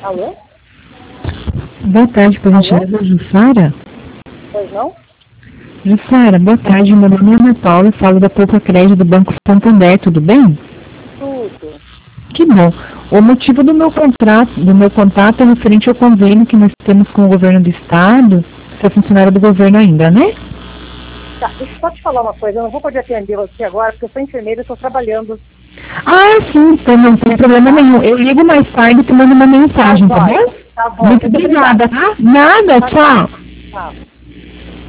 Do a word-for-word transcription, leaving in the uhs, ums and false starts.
Alô? Boa tarde, por gentileza, Jussara. Pois não? Jussara, boa tarde. Meu nome é Ana Paula, falo da Poupa Crédito do Banco Santander, tudo bem? Tudo. Que bom. O motivo do meu contrato, do meu contato é referente ao convênio que nós temos com o governo do estado. Você é funcionário do governo ainda, né? Tá, deixa eu só te falar uma coisa, eu não vou poder atender você agora, porque eu sou enfermeira e estou trabalhando. Ah, sim, então não tem problema nenhum. Eu ligo mais tarde e te mando uma mensagem, tá bom? Tá bom, Muito obrigada, tá? Nada, tchau. Tchau.